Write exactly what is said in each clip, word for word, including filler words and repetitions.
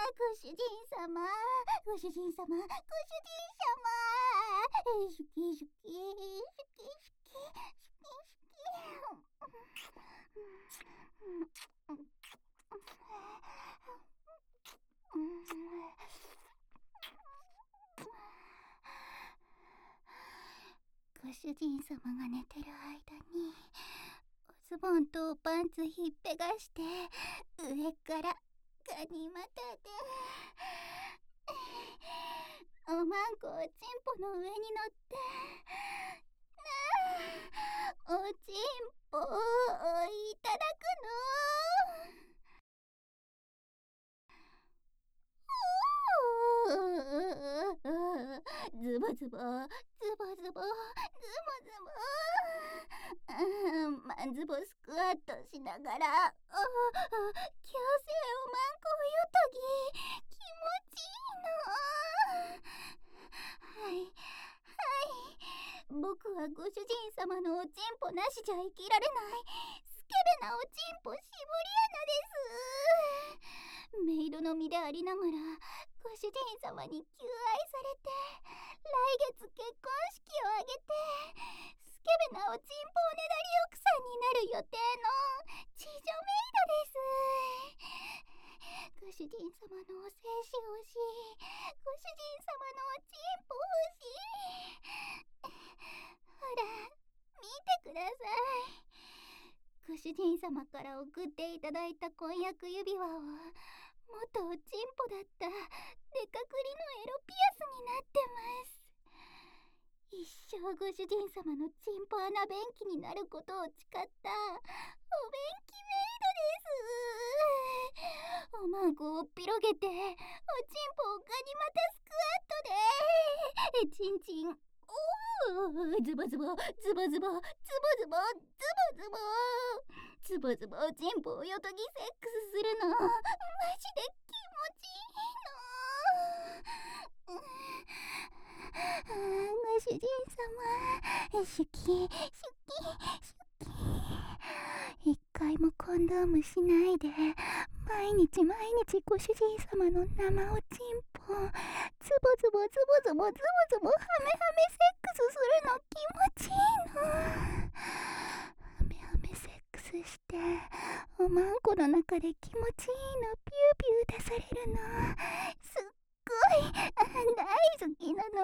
ご主人様、ご主人様、ご主人様。シュキシュキ、シュキシュキ、シュキシュキ。ご主人様が寝てる間におズボンとパンツひっぺがして上からガニ股でおまんこをチンポの上に乗ってなあおチンポをいただくの。ズボズボズボズボズボズボマンズボスクワットしながら矯正おまんこよとぎ気持ちいいの。はいはい僕はご主人様のおちんぽなしじゃ生きられないスケベなおちんぽシボリアナです。メイドの身でありながらご主人様に求愛されて来月結婚式を挙げてスケベなおちんぽおねだり奥さんになる予定の知女メイドです。ご主人様のお精子欲しい、ご主人様のおちんぽ欲しい。ほら見てください。ご主人様から送っていただいた婚約指輪は元おちんぽだったデカクリのエロピアスになってます。一生ご主人様のチンポ穴便器になることを誓ったお便器メイドです。おまんこをっぴろげておちんぽをガニ股スクワットでチンチンおーズボズボズボズボズボズボズボズボズボズボズボおちんぽをよとぎセックスするのマジで気持ちいいの。ご主人様シュキシュキシュキ一回もコンドームしないで毎日毎日ご主人様の生おちんぽズボズボズボズボズボズボハメハメセックスするの気持ちいいの。ハメハメセックスしておまんこの中で気持ちいいのピューピュー出されるのすっごい大好きなの。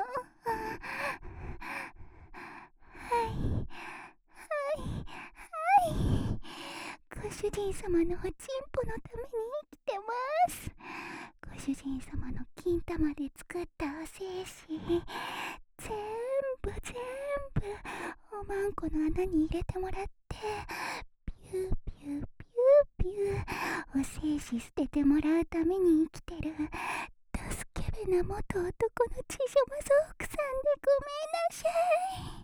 はいはいはいご主人様のおちんぽのために生きてます。ご主人様の金玉で作ったお精子全部全部おまんこの穴に入れてもらってピューピューピューピューお精子捨ててもらうために生きてるドスケベな元男の知女マゾ奥さんでごめんなさい。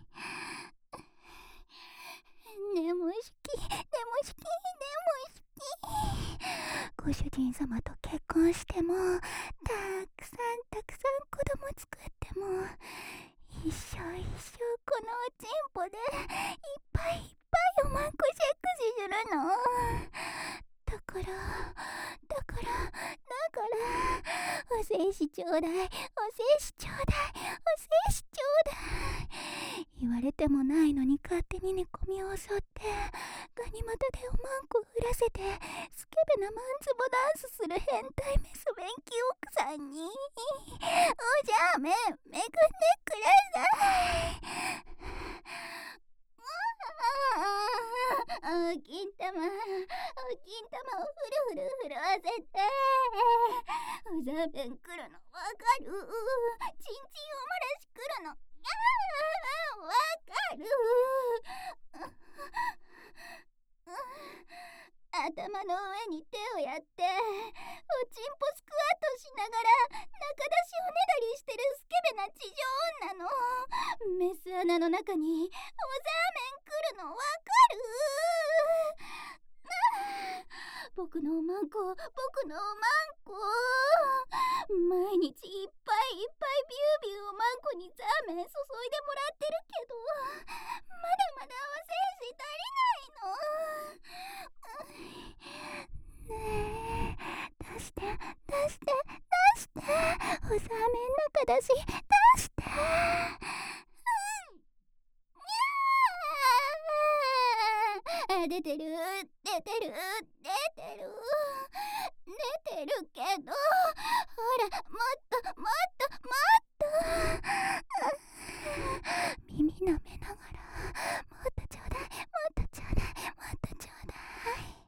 ネモシキネモシキネモシキご主人様と結婚してもたくさんたくさん子供作っても一生一生このおちんぽでいっぱいいっぱいおまんこセックスするの。だからだからだからお精子ちょうだいお精子ちょうだいお精子ちょうだい言われてもないのに勝手に寝込みを襲ってガニ股でおまんこ振らせてスケベなマンズボダンスする変態メス便器奥さんにおじゃめめくんでください。お金玉お金玉をふるふる震わせておざべんくるのわかる。チンチンおまらしくるのわかる。頭の上に手をやっておちんぽスクワットしながら中出しおねだりしてるスケベな地上女のメス穴の中におざーめん来るのわかる。僕のおまんこ僕のおまんこ毎日いっぱいいっぱいビュービューおまんこにザーメン注いでもらってるけどまだまだお精子足りないの。ねえ出して出してーメン中だし、出して。うん、出てる出てる出てる出てるけど、ほら、もっともっともっと。耳舐めながら、もっとちょうだい、もっとちょうだい、もっとちょうだい。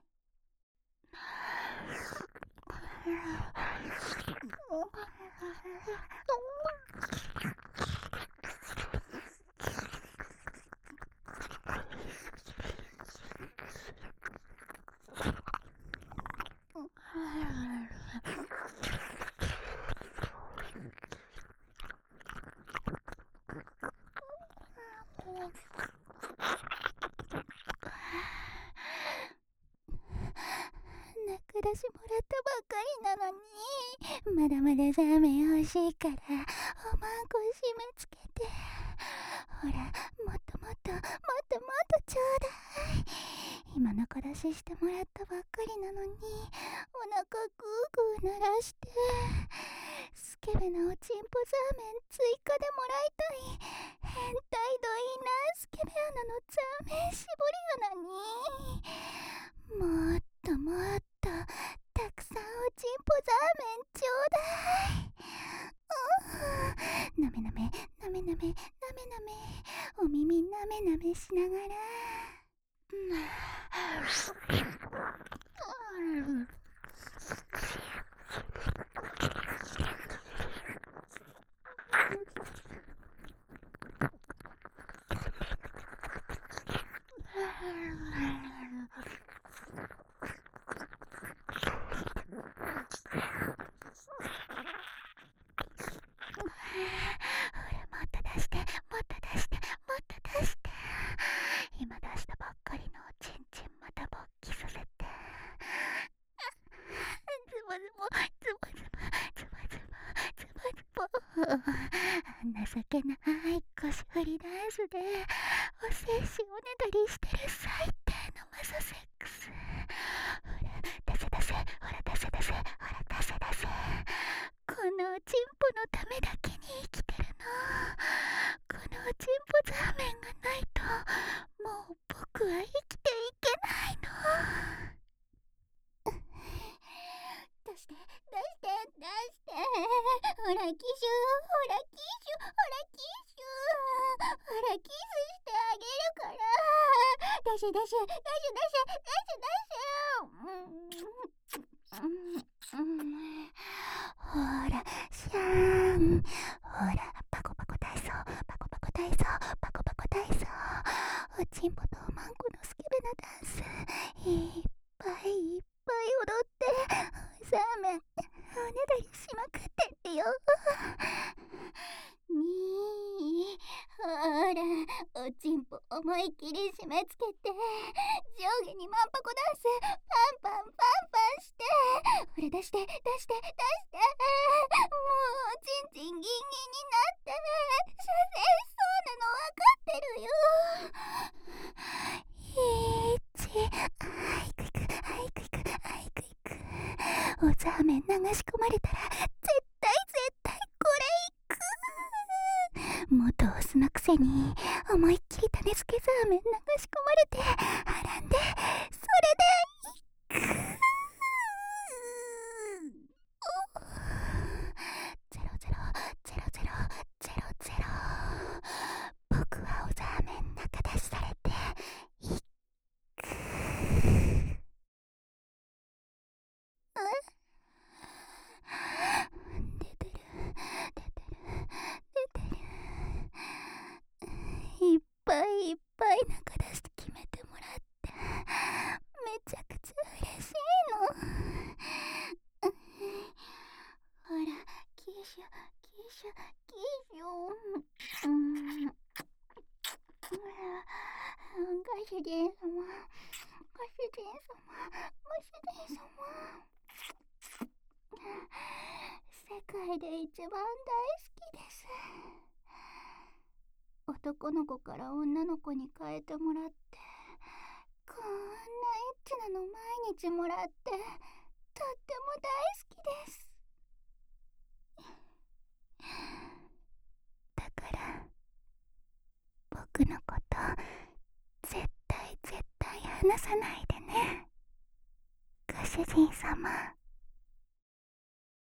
泣か出しもらったばっかりなのに、まだまだザーメン欲しいからおまんこ締め付けて。ほら、もっともっともっともっとちょうだい。今泣か出ししてもらったばっかりなのに、お腹グーグー鳴らして。スケベなおちんぽザーメン追加でもらいたい。変態度いいな、スケベ穴のザーメン絞り穴に。もっともっとたくさんおちんぽザーメンちょうだい。うん、なめなめなめなめなめなめ、お耳なめなめしながら。うん、もっと出して、もっと出して、もっと出して。今出したばっかりのおちんちんまた勃起させて。ズボズボズボズボズボズボズボズボ。情けない腰振りダンスでお精子おねだりしてる最低のマサセックス。ほら出せ出せ、ほら出せ出せ、ほら出せ出せ。このおちんぽのためだけに生きてるの。このおちんぽザーメンがないともう僕は生きていけないの。出して出して出して。ほらキシュ、ほらキシュ、ほらキシュ、ほらキスしてあげるから。出して出して出して出して出して出して。うんうんうん、ほらシャーン、ほらパコパコ体操、パコパコ体操、パコパコ体操。おちんぽとおまんこのスケベなダンスいっぱいいっぱい踊って、ザーメンおねだりしまくってるよ。にー、ほらおちんぽ思いっきり締め付けて、上下にマンパコダンスパンパンパンパンして。ほら出して出して出して。もうおちんちんギンギンになって射精しそうなのわかってるよ。いち、あいくいくあいくいくあいくいく。おザーメン流し込まれたら絶対絶対これいく。元オスのくせに思いっきり種付けザーメン流し込まれてはらんで、それでいく。ゼロゼロゼロゼロゼロゼロ。僕はおザーメン中出しされていく。出てる出てる出てる。いっぱいいっぱい中出して決めてもらってめちゃくちゃ嬉しいの。ほらキシュキシュキシュ。うん、ご主人様ご主人様ご主人様。世界で一番大好きです。男の子から女の子に変えてもらって、こんなエッチなの毎日もらってとっても大好きです。 僕のこと絶対絶対離さないでね。ご主人様、